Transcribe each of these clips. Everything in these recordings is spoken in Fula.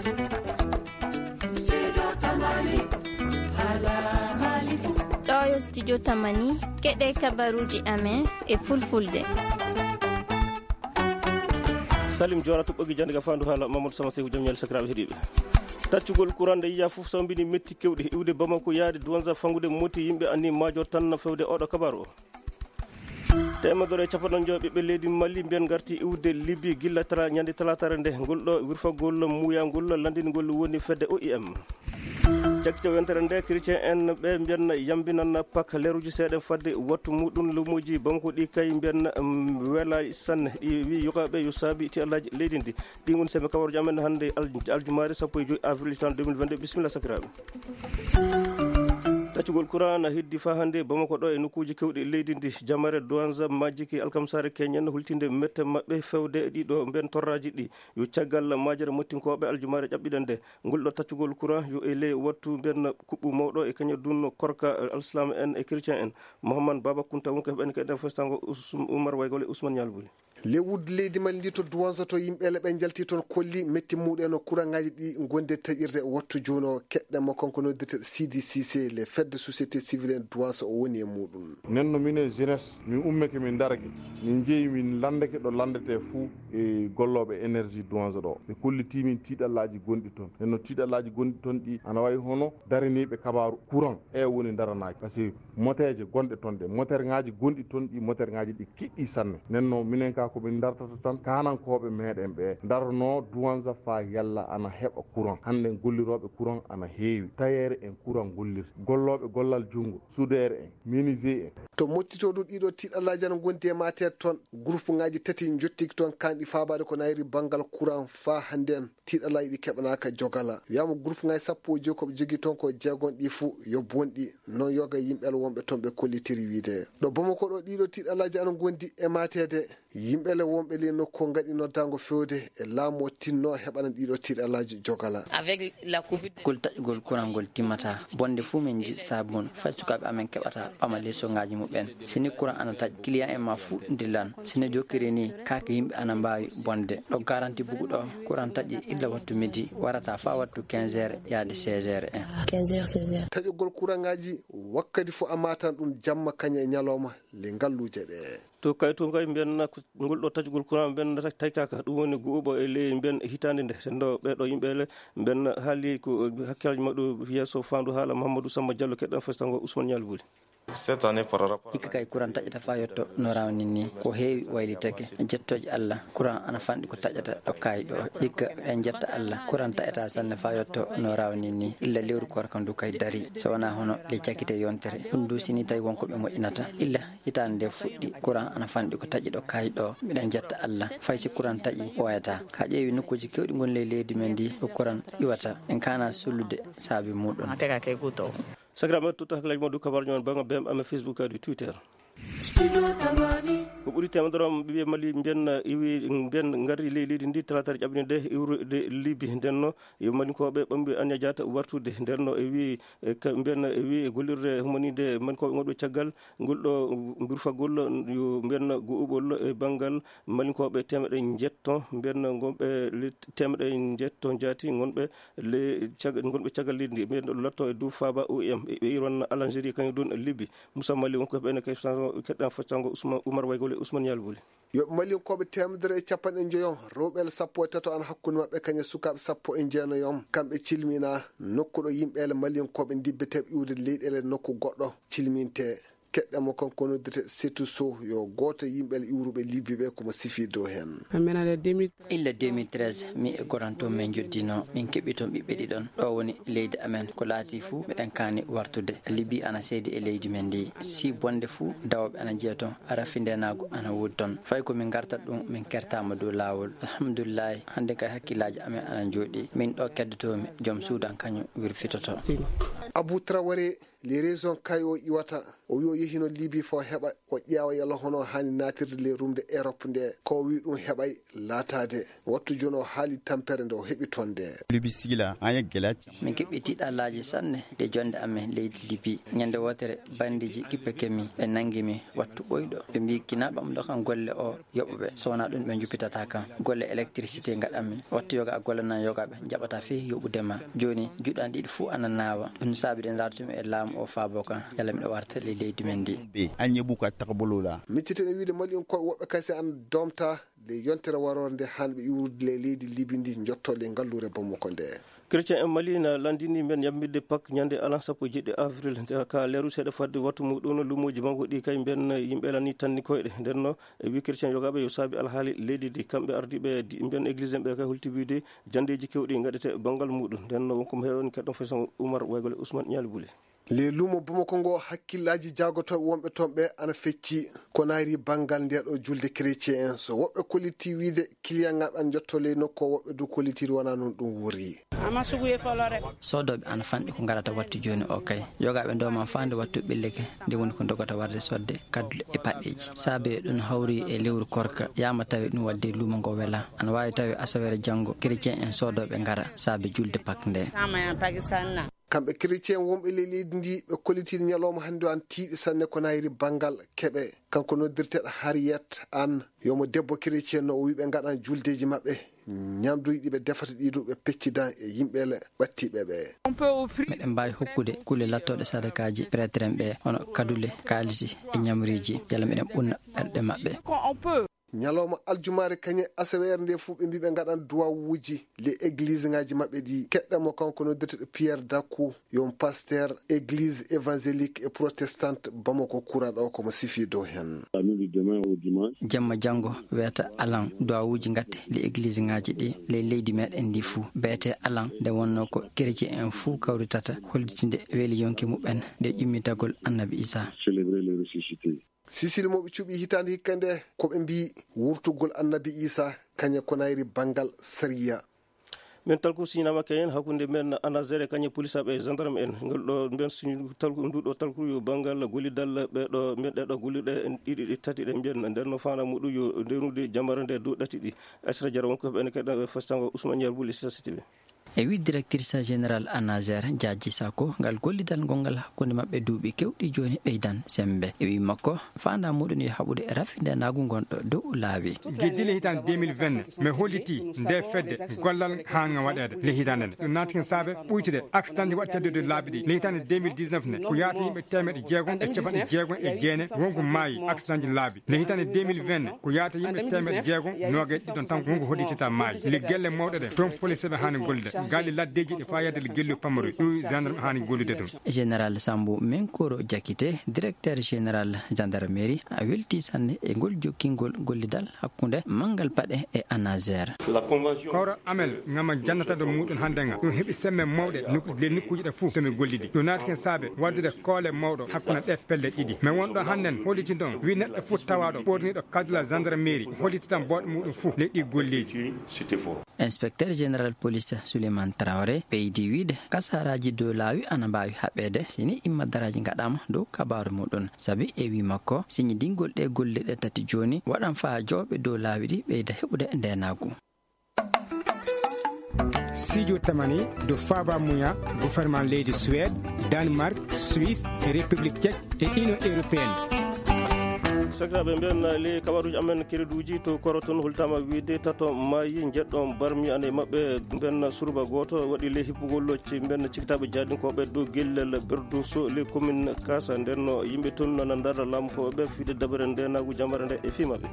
ɗo studio tamani keɗe kabaruji amen e fulfulde. salim jora tuɓɓogi jande ga fandu haala mamadou sama sekou jam ñal sakiraɓe heeɗiɓe. taccugol courant nde yiya fof sawbini metti kewɗe iwde bamako yaade douanza fangude moti yimɓe anni major tan fewde oɗo kabaru o. temedere capanɗon joyi ɓiɓɓe leydi Mali mbiyen garti iwde Libye gilla ñande talatare nde ngolɗo wirfagol muyangol landingol woni fedde OIM. cakkico wentere nde chrétien en ɓe mbiyen yambinan pak leruji seeɗen fadde wattu muɗum lumuji bamako ɗi kay mbiyen weela sanne ɗi wi yogaɓe yo saabi ti allaji leydi ndi ɗi woni sembe kabaruji amen hannde aljumari 15 avril 2022 bisimilla sakiraɓe. taccugol courant na heddi fa hannde bamako ɗo e nokkuji kewɗi leydi ndi jamare douanza majjiki alkamsare keñen hultinde mette maɓɓe fewde ɗiɗo mben torraji ɗi yo caggal majere mottinkoɓe aljumare ƴaɓɓiɗen nde ngolɗo taccugol courant yo e ley wattu mben kuɓɓu mawɗo e kañum dunno korka alislam en e chrétien en mouhamad baba kunta wonko heɓani keɗen festango oumar waygole ousmane ñalbouli. lewude leydi Mali ndi to douanza to yimɓele ɓe jalti toon kolli metti muɗen o courant ngaji ɗi gonde taƴirde wattu joni o keɗɗenmo konko noddirte Sidi Cissé le fait de société civile en douanza o woni e muɗum. nenno mine jeunesse min ummake min darake min jeeyi min landake ɗo landete fou e golloɓe énergie douanza ɗo ɓe kolliti min tiiɗallaji gonɗi toon nenno tiiɗallaji gonɗi toon ɗi ana wawi hono daraniɓe kabaru courant woni daranaki par ce que moteje gonɗe toon ɗe moteur ngaji gonɗi toon ɗi moteur ngaji ɗi kiɗɗi sanne nenno minen ka koɓe dartata tan kanankoɓe meɗen ɓe darno douanza fa yalla ana heɓa courant hande golliroɓe courant ana heewi tayere en courant gollirta golloɓe gollal junggo soudere en menuisier en to moccitoɗo ɗiɗo tiiɗallaji ana gondi e mater toon groupe ngaji tati jottiki toon kanɗi fabade ko nayri banggal courant fa hande en tiiɗallaji ɗi keɓanaka jogala wiyama groupe ngaji sappo e joyi koɓe jogui toon ko jeegon ɗi fou yo bonɗi non yoga yimɓele wonɓe toon ɓe kollitiri wiide ɗo Bamako ɗo ɗiɗo tiiɗallaji ana gondi e matede yimɓele wonɓe li nokku gaɗi noddago fewde e laamu o tinno heɓana ɗiɗo tiiɗallaji jogala avec la covid gol taƴgol courant gol timmata bonde fuu min jiɗ sabun fay sukaɓe amen keɓata ɓama lesso ngaji muɓen sini courant ana taƴ client en ma fuu dillan sine jokkiri ni kake yimɓe ana mbawi bonde ɗo garanti bugu ɗo courant taƴi illa wattu midi warata fa wattu 15 heures yaade 16 heures en 15 heures 16 heures taƴogol courant ngaji wakkati fo amatan ɗum jamma kaña e ñalawma le ngalluje ɗe to kay to kay mbiyen ngolɗo taccugol courant mbiyen tawi kaka ɗum woni go'uɓo e ley mbiyen hitande nde ndo ɓeɗo yimɓele mbiyen haali ko hakkillaji maɗo yesso fandu haala Mahamadou Samba Diallo keɗɗen festango Ousmane Ñalbouli. cette année par rapport hikka kay courant taƴata fa yetto no rawni ni ko heewi waylitake jettoje Allah courant ana fanɗi ko taƴata ɗo kayi ɗo hikka en jetta Allah courant taƴata sanne fa yetto no rawni ni illa lewru korka ndu kay dari so wona hono le cakkite yontere ɗum du sini tawi wonko ɓe moƴƴinata illa hitande nde fuɗɗi courant ana fanɗi ko taƴi ɗo kayi ɗo miɗen jetta Allah fay si courant taƴi wayata ha ƴeewi nokkuji kewɗi gon ley leydi men ndi ko courant iwata en kana sullude saabi muɗum sakiraɓe tutto hakkillaji moɗo kabaruji mon bangga bm ame Facebook adi Twitter ko ɓuuri temedere ɓiɓe Mali mbiyen iwi mbiyen garri ley leydi ndi talatare ƴaɓɓini nde iwrude Libye ndenno yo malinkoɓe ɓamɓe Ania Diatta wartude ndenno e wi mbiyen e wi gollirde humanide malinkoɓe gonɗo caggal ngolɗo birfagol yo mbiyen go'uɓol e banggal malinkoɓe temeɗe jetto mbiyen gonɓe temeɗe jetto jaati gonɓe gonɓe caggal leydi ndi mbiyen lotto e dow faba OIM ɓe iron Algérie kañum ɗon Libye Moussa Mali wonko heɓene kay keɗɗan foccango Oumar Waygole Ousmane Yalbouli. yoɓe malinkoɓe temedere e capanɗe joyon rewɓe sappo e tato ana hakkude mabɓe kañum sukaɓe sappo e jeenayom kamɓe cilmina nokku ɗo yimɓele malinkoɓe dibbeteɓe iwde leyɗele nokku goɗɗo cilminte keɗɗamo kanko noddete Setou Sow yo goto yimɓele iwruɓe Libye ɓe komo sifi dow hen illa 2013 mi e goranto min joddino min keeɓi toon ɓiɓɓe ɗiɗon ɗo woni leydi amen ko laati fuu miɗen kaani wartude Libye ana seedi e leydi men ndi si bonde fuu dawoɓe ana jeeya toon arafi ndenago ana woodi toon fay komin gartat ɗum min kertama dow lawol alhamdoulillahi hande kay hakkillaji amen ana jooɗi min ɗo keddotomi joom suudan kañum wirfitoto. Abou Traoré les raisons kayo iwata o yo yehino libi fo heba o ƴeewa yalla hono hani natirde le rumde Europe nde ko wi ɗum heɓay laatade wattu jono haali tampere nde o heɓi tonde libi sigila aya gelati min keɓɓi tiɗallaji sanne de jonde amen leydi libi ñande wotere bandiji kippe kemi ɓe nangimi wattu ɓoyɗo ɓe mbi kinaɓam ɗo kan golle o yoɓɓeɓe sowona ɗum ɓe juppitata kan golle électricité gaɗanmi wattu yoga a gollenan yogaɓe jaɓata fi yoɓudema joni juɗan ɗiɗi fuu ana nawa ɗum saabi ɗen dartumi e laamu o faabo kan yalla miɗo warta le leydi men ndi be anye buka takbolola miccitene wiide mali on ko woɓɓe kasi an domta le yontere warore nde hanɓe iwrude le leydi libi ndi jottole ngallure bommo ko nde chrétien en mali na landini men yammide pak ñande alan sappo jeɗɗi avril ka leeru seeɗa fadde wattu muɗum lumoji mango ɗi kay ben yimɓe lani tanni koyɗe nden no e wi chrétien yogaɓe yo saabi alhaali leydi di kamɓe ardiɓe ben église ɓe kay hultibide jandeji kewɗi gaɗete banggal muɗum nden no wonkomo heewani keɗɗon façon Oumar Waygole Ousmane Ñaali Bouli le lumo Bamako ngo hakkillaji jagotoɓe wonɓe toon ɓe ana fecci ko naari banggal ndeɗo julde chrétien en so woɓɓe kolliti wiide client ŋaɓe an jottole nokko woɓɓe du kollitiri wona noon ɗum wuri sodoɓe ana fanɗi ko garata wattu joni o kay yogaɓe ndowman fande wattu ɓilleke nde woni ko dogata warde sodde kaddule e paɗɗeji saabe ɗum hawri e lewru korka yama tawi ɗum wadde lumo ngo wela ana wawi tawi asawere janggo chrétien en sodoɓe gara saabe julde pak nde kamɓe chrétien wonɓe le leydi ndi ɓe kollitini ñalawma hannde an tiiɗi sanne ko nayri banggal keɓe kanko noddirteɗo Harriet Anne yomo debbo chrétien no o wi ɓe gaɗan juldeji maɓɓe ñamduji ɗi ɓe defata ɗiɗo ɓe peccida e yimɓele ɓattiɓe ɓe meɗen mbawi hokkude kuule lattoɗe sadakaji prêtre en ɓe hono kadule kaalisi e ñamriji yalla meɗen ɓunna ɓerɗe maɓɓe ñalawma aljumare kañe asawere nde fuu ɓe mbi ɓe gaɗan duwawuji le église ngaji maɓɓe ɗi keɗɗamo kanko noddeteɗo Pierre Dakou yon pasteur église évangélique et protestante Bamako kuraɗo komo sifi dow hen jamma janggo wiyata alan duwawuji gatte le église ngaji ɗi le leydi meɗen ndi fuu beete alan nde wonno ko chrétien en fuu kawritata hollitinde weeli yonki muɓen nde ƴummitagol annabi Isa Sicile moɓe cuɓi hitande hikka nde koɓe mbi wurtugol annabi Isa kañe ko nayri banggal sariya min talko signama kayen hakkunde men anagere kañe police aɓe gendarme en ngol ɗo ben signu talku nduɗo talku yo banggal gollidal ɓeɗo meɗɗeɗo golliɗe en ɗiɗi tati ɗe mbiyen nder no fana muɗum yo ndenude jamara nde dow ɗati ɗi Aissata Diarra wonko heɓene keɗɗa fastango Ousmane Ñaali Bouli CCTV e wi directrice général ANASER Diadji Sako ngal gollidal gongal hakkunde mabɓe duuɓi kewɗi joni ɓeydan sembe e wi makko fanda muɗum yo haɓude rafide nagu gonɗo dow laabi gueddile hitande 2020 mi holliti nde fedde gollal hanga waɗede le hitande nde ɗum naatiken saabe ɓuytude accident ɗi waɗi teddude laabi ɗi le hitande 2019 ne ko yaata yimɓe temeɗe jeegom e capanɗe jeegom e jeene wonko maayi accident ji laabi le hitande 2020 ne ko yaata yimɓe temeɗe jeegom nogueɗe ɗiɗon tan wonko hollitita maayi le guelle mawɗe ɗe toon police ɓe hani gollide gaali laddeji ɗi fa yadde le guellu pamaro ɗum gendarme hani gollude ɗum général Sambou Menkoro Diakité directeur général gendarmerie a welti sanne e ngol jokkingol gollidal hakkunde mangal paɗe e ANASER kawro amel ngama jannata ɗo muɗum handenga ɗum heeɓi semme mawɗe le nokkuji ɗe foof tomi gollidi ɗum naatiken saabe waddude koole mawɗo hakkude ɗe pelle ɗiɗi mais wonɗo hannden hollitin ɗon wi neɗɗo fof tawaɗo ɓorniɗo kadula gendarmerie hollititan booɗo muɗum fof le ɗi golleji inspecteur général police Souleymane Traoré ɓeydi wiide kasaraji dow laawi ana mbawi haɓede sini immaddaraji gaɗama dow kabaru muɗum saabi e wi makko siñi dingol ɗe golle ɗe tati joni waɗan fa jooɓe dow laawi ɗi ɓeyda heɓude ndenagu Sidio Tamani do Faba Mouya gouvernement leydi Suède Danemark Suisse et République tchèque et Union européenne sakiraɓe mbiyen le kabaruji amen kereduji to koroton hultama wiide tato maayi jeɗɗo barmi ane mabɓe mbiyen suruba goto waɗi le hippugol locce mbiyen cikkitaɓe jaadinkoɓe dow guellel berdu so le commune kasa ndenno yimɓe toon nana darra lamkoɓe fiide dabere ndenagu jamara nde e fimaɓe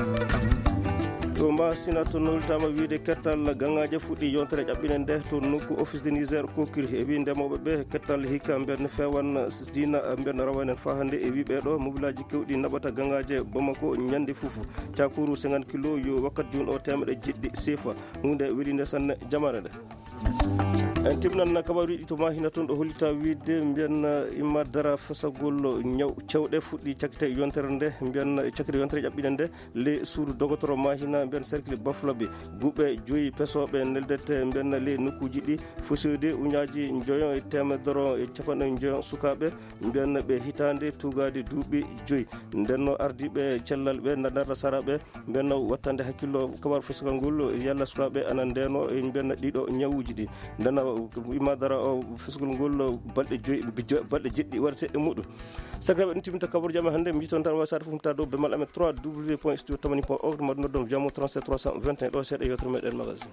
ɗo masina to noltama wiide kettal gangaje fuɗɗi yontere ƴaɓɓine nde to nokku office de Niger kokiri e wi ndemoɓe ɓe kettal hikka mbiyen fewan dina mbiyen rawanen fa hande e wi ɓeɗo mobilaji kewɗi naɓata gangaje Bamako ñande foof cakuru 50 kilo yo wakkati joni o temeɗe jeɗɗi sefa hunde welinde sanne jamare nde en timnan kabaruji to mahina ton do holita wiide mbiyan imma dara fasagol nyaw cewde fuddi cakite yontere nde mbiyan cakite yontere jabbide nde le suudu dogotoro mahina mbiyan cercle baflabe gubbe joyi pesobe neldete mbiyan le nukuji di fusude unyaaji njoyon e temedoro e capande njoyon sukabe mbiyan be hitande tugade duubi joyi ndenno ardibe cellal be nadara sarabe mbiyan wattande hakkillo kabar fasagol ngol yalla sukabe anandeno e mbiyan dido nyawuji di ndana imma dara o fasagol ngol balde joyi balde jeddi warte e mudu sagrabe timita kabor jama hande mi ton tar wasar fumta do be mal amet 3w.studio.org madno dom jamo 37 321 do sede yotre meden magazine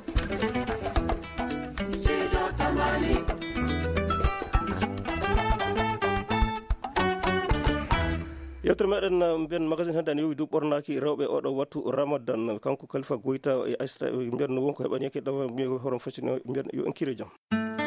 yotre meden ben magazine hande yowi du bornaki rewbe odo wattu ramadan kanko Khalifa Goita e Aisha ben wonko hebani ke dawa mi horon fasino ben yo enkire jam.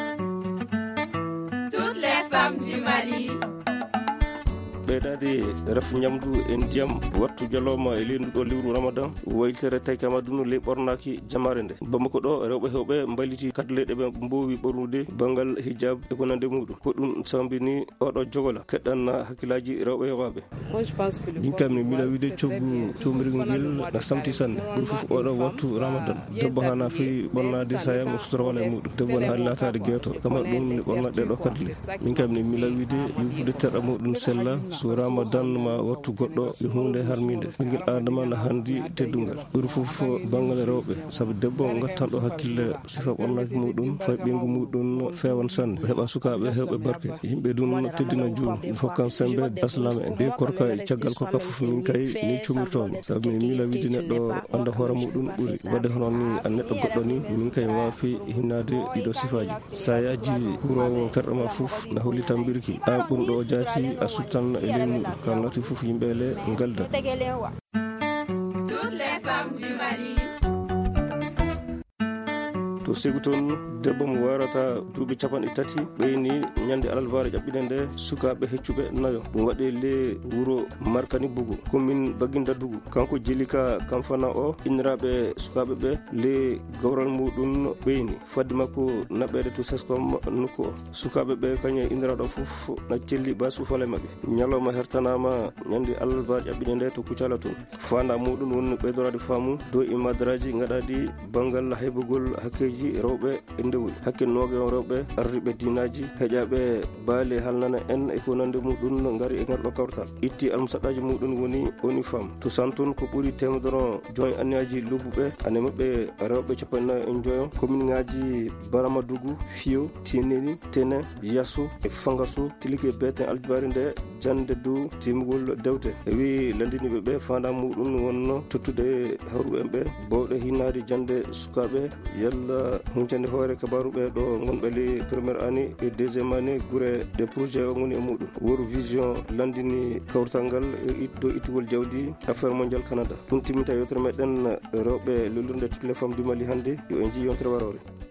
Toutes les femmes du Mali ɓeydade ref ñamdu en ndiyam wattu jaloma e lenduɗo lewru ramadan waytere tawi kama ɗum le ɓornaki jamare nde bamako ɗo rewɓe hewɓe mbaliti kadleɗe ɓe mbowi ɓornude banggal hijab e ko nande muɗum ko ɗum sambini oɗo jogola keɗɗan hakkillaji rewɓe hewaɓe ɗin kam ne mila wiide coggu comirgel ngel a samti sanne ɓuri foof oɗo wattu ramadan debbo hana fewi ɓornade saya mo sutora wala e muɗum debbo ne haali latade gueto kama ɗum ne ɓornat ɗeɗo kadle min kam ne mila wiide yuɓude terɗa muɗum sella so ramadan ma wattu goɗɗo yo hunde harmide ɓinguel adama na handi teddungal ɓuri fof banggal rewɓe saabu debbo gattanɗo hakkille sifa ɓornaki muɗum fay ɓingu muɗum fewan sanne heɓa sukaɓe hewɓe barke yimɓe ɗum teddina juumu fokkan sembe aslama en ɗi korka e caggal korka fof min kay ni cumirtomi saabu mi mila wiide neɗɗo anda hoore muɗum ɓuuri wadde honon ni a neɗɗo goɗɗo ni min kay wafi hinnade ɗiɗo sifaji sa yaji hurowo terɗoma fof na hollitan birki an ɓurɗo o jaati a suttan e leymuɗum kam nati fof yimɓe le ngalda. Toutes les femmes du Mali to sigu toon debbo mo warata duuɓi capanɗe tati ɓeyni ñande alalvare ƴaɓɓide nde sukaɓe heccuɓe nayo ɗum waɗe le wuuro markani bugu commune bagguinda dugu kanko jelika kam fana o inniraɓe sukaɓe ɓe le gawral muɗum ɓeyni fadde makko naɓede to seskom nokku o sukaɓe ɓe kañum inniraɗo foof na celli basu fale mabɓe ñalawma hertanama ñande alalvare ƴaɓɓide nde to kucala toon fanda muɗum woni ɓeydorade faamu dow imadaraji gaɗaɗi banggal haybugol hakkeji rewɓe e ndewol hakke noogue on rewɓe ardiɓe dinaji heƴaɓe baali halnana en e ko nande muɗum gari e garɗo kawtal itti almusaɗaji muɗum woni oni femme to santun ko ɓuuri temedoro joyi anniyaji lobbuɓe ane mabɓe rewɓe capannayi en joyon commune ngaji Baramadougou Fio Tineni Tene Yasso e Fangasso Tilike beten aljibari nde jande dow timugol dewte e wi landiniɓe ɓe fanda muɗum wonno tottude hawruɓe en ɓe bowɗe hinnade jande sukaɓe yalla huncande hoore kabaruɓe ɗo gonɓe le premiére année et deuxiéme année gure des projets o goni e muɗum woru vision landini kawrital ngal ɗo ittugol jawdi affaire mondial Canada ɗum timmita yewtere meɗen rewɓe lollude toutes les femmes du Mali hannde yo en jii yontere warore.